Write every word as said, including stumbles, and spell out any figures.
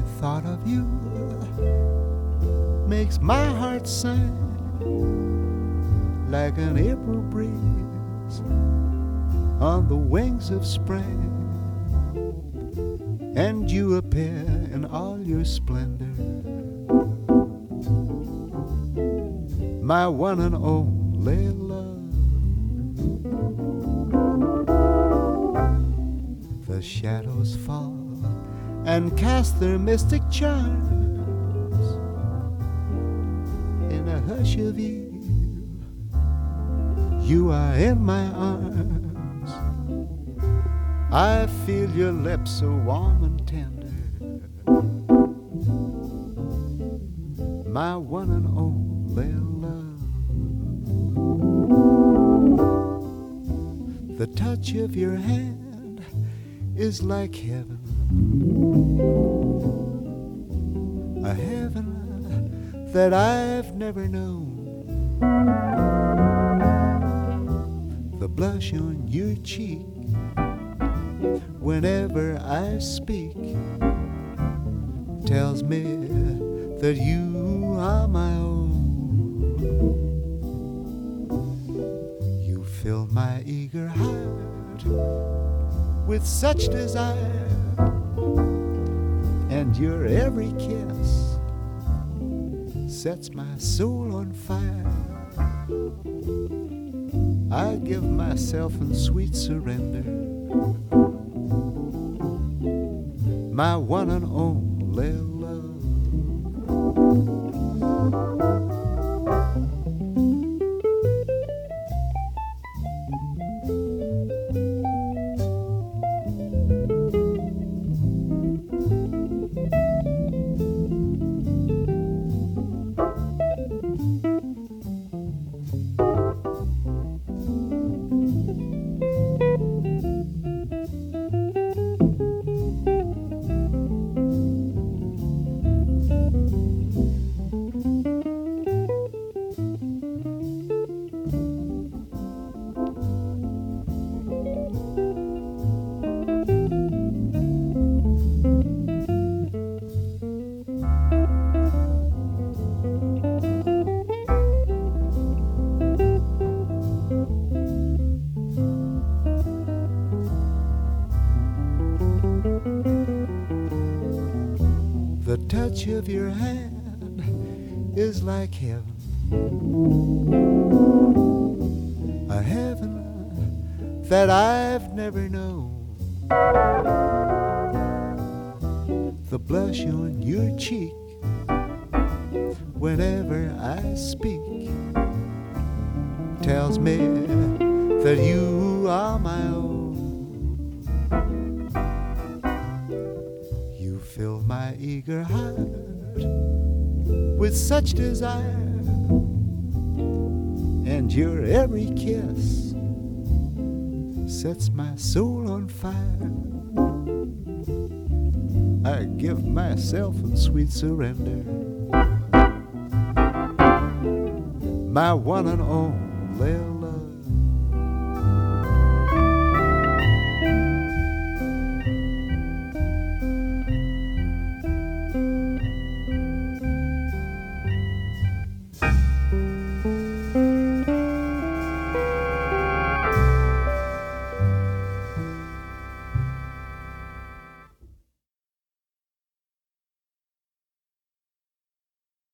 thought of you makes my heart sing like an April breeze on the wings of spring, and you appear in all your splendor, my one and only love. The shadows fall and cast their mystic charms in a hush of eve. You are in my arms. I feel your lips so warm and tender, my one and only love. The touch of your hand is like heaven, a heaven that I've never known. The blush on your cheek whenever I speak tells me that you are my own. You fill my eager heart with such desire, and your every kiss sets my soul on fire. I give myself in sweet surrender, my one and only love. The touch of your hand is like heaven, a heaven that I've never known. The blush on your cheek whenever I speak tells me that you are my own. You fill my eager heart with such desire, and your every kiss sets my soul on fire. I give myself in sweet surrender, my one and only